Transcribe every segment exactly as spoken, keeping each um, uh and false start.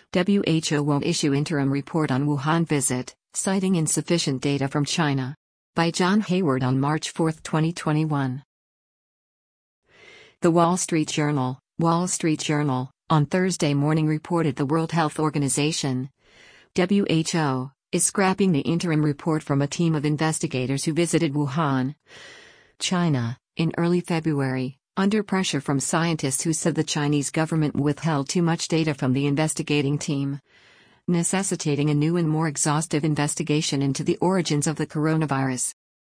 W H O won't issue interim report on Wuhan visit, citing insufficient data from China. By John Hayward on March fourth, twenty twenty-one. The Wall Street Journal, Wall Street Journal, on Thursday morning reported the World Health Organization, W H O, is scrapping the interim report from a team of investigators who visited Wuhan, China, in early February, under pressure from scientists who said the Chinese government withheld too much data from the investigating team, necessitating a new and more exhaustive investigation into the origins of the coronavirus.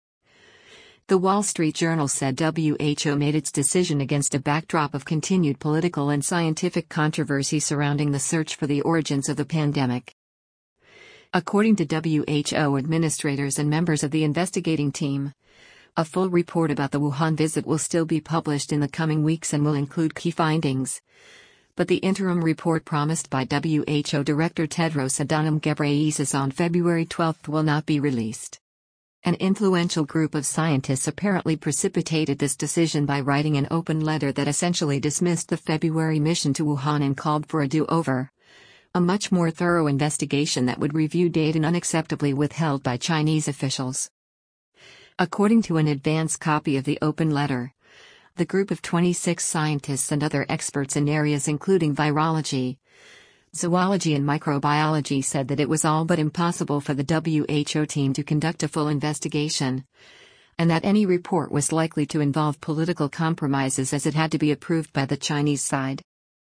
The Wall Street Journal said W H O made its decision against a backdrop of continued political and scientific controversy surrounding the search for the origins of the pandemic. According to W H O administrators and members of the investigating team, a full report about the Wuhan visit will still be published in the coming weeks and will include key findings. But the interim report promised by W H O Director Tedros Adhanom Ghebreyesus on February twelfth will not be released. An influential group of scientists apparently precipitated this decision by writing an open letter that essentially dismissed the February mission to Wuhan and called for a do-over, a much more thorough investigation that would review data unacceptably withheld by Chinese officials. According to an advance copy of the open letter, the group of twenty-six scientists and other experts in areas including virology, zoology and microbiology said that it was all but impossible for the W H O team to conduct a full investigation, and that any report was likely to involve political compromises as it had to be approved by the Chinese side.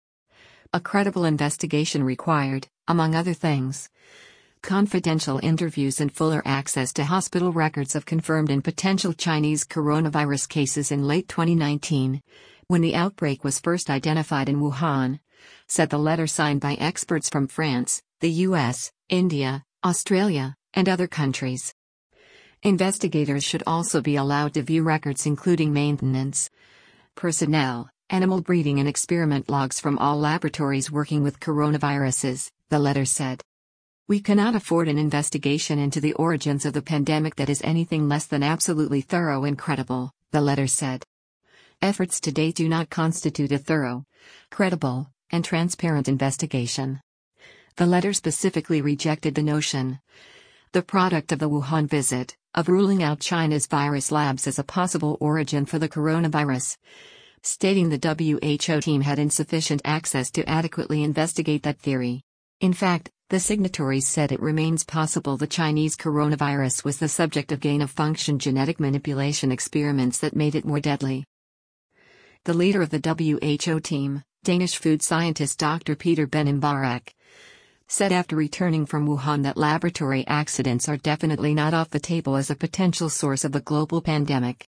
A credible investigation required, among other things, confidential interviews and fuller access to hospital records of confirmed and potential Chinese coronavirus cases in late twenty nineteen, when the outbreak was first identified in Wuhan, said the letter signed by experts from France, the U S, India, Australia, and other countries. Investigators should also be allowed to view records including maintenance, personnel, animal breeding and experiment logs from all laboratories working with coronaviruses, the letter said. We cannot afford an investigation into the origins of the pandemic that is anything less than absolutely thorough and credible, the letter said. Efforts to date do not constitute a thorough, credible, and transparent investigation. The letter specifically rejected the notion, the product of the Wuhan visit, of ruling out China's virus labs as a possible origin for the coronavirus, stating the W H O team had insufficient access to adequately investigate that theory. In fact, the signatories said it remains possible the Chinese coronavirus was the subject of gain-of-function genetic manipulation experiments that made it more deadly. The leader of the W H O team, Danish food scientist Doctor Peter Ben-Imbarek, said after returning from Wuhan that laboratory accidents are definitely not off the table as a potential source of the global pandemic.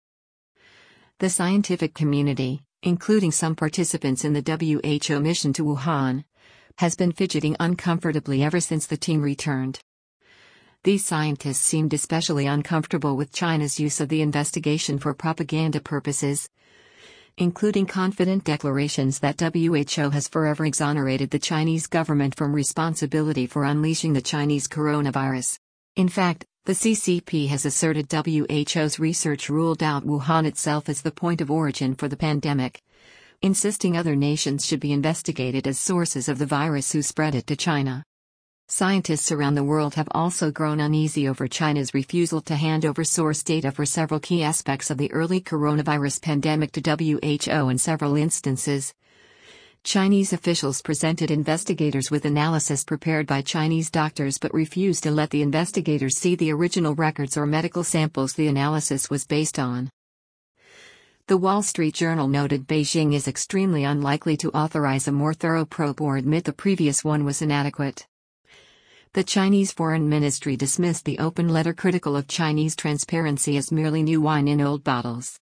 The scientific community, including some participants in the W H O mission to Wuhan, has been fidgeting uncomfortably ever since the team returned. These scientists seemed especially uncomfortable with China's use of the investigation for propaganda purposes, including confident declarations that W H O has forever exonerated the Chinese government from responsibility for unleashing the Chinese coronavirus. In fact, the C C P has asserted W H O's research ruled out Wuhan itself as the point of origin for the pandemic, insisting other nations should be investigated as sources of the virus who spread it to China. Scientists around the world have also grown uneasy over China's refusal to hand over source data for several key aspects of the early coronavirus pandemic to W H O in several instances. Chinese officials presented investigators with analysis prepared by Chinese doctors but refused to let the investigators see the original records or medical samples the analysis was based on. The Wall Street Journal noted Beijing is extremely unlikely to authorize a more thorough probe or admit the previous one was inadequate. The Chinese Foreign Ministry dismissed the open letter critical of Chinese transparency as merely new wine in old bottles.